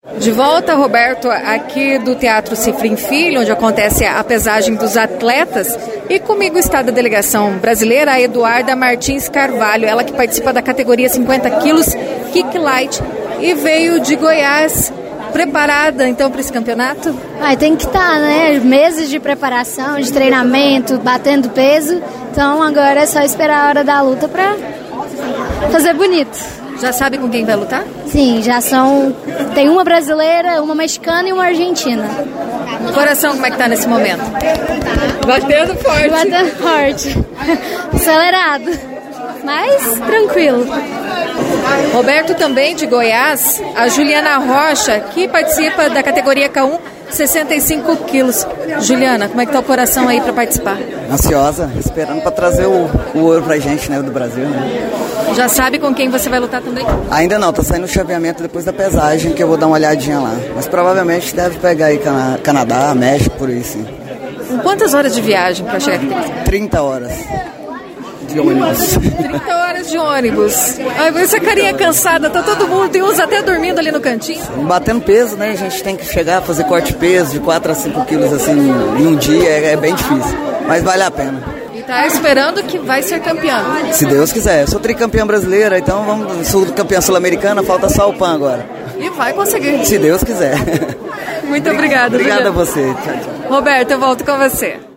De volta, Roberto, aqui do Teatro Cifrim Filho, onde acontece a pesagem dos atletas. E comigo está da delegação brasileira, a Eduarda Martins Carvalho, ela que participa da categoria 50 quilos Kick Light e veio de Goiás. Preparada, então, para esse campeonato? Tem que estar, né? Meses de preparação, de treinamento, batendo peso. Então, agora é só esperar a hora da luta para fazer bonito. Já sabe com quem vai lutar? Sim, já são... Tem uma brasileira, uma mexicana e uma argentina. O coração, como é que tá nesse momento? Batendo forte. Batendo forte. Acelerado. Mas tranquilo. Roberto, também de Goiás, a Juliana Rocha, que participa da categoria K1, 65 quilos. Juliana, como é que tá o coração aí para participar? Ansiosa, esperando para trazer o ouro pra gente, né, do Brasil, né? Já sabe com quem você vai lutar também? Ainda não, tá saindo o chaveamento depois da pesagem, que eu vou dar uma olhadinha lá. Mas provavelmente deve pegar aí Canadá, México, por aí sim. Com quantas horas de viagem para chegar aqui? 30 horas. De ônibus. 30 horas de ônibus. Essa carinha cansada, tá todo mundo, tem uns até dormindo ali no cantinho. Batendo peso, né? A gente tem que chegar a fazer corte de peso de 4 a 5 quilos assim em um dia, é bem difícil. Mas vale a pena. E tá esperando que vai ser campeão. Se Deus quiser. Eu sou tricampeã brasileira, então sou campeã sul-americana, falta só o PAN agora. E vai conseguir. Se Deus quiser. Muito obrigada. Obrigado a você. Tchau, tchau. Roberto, eu volto com você.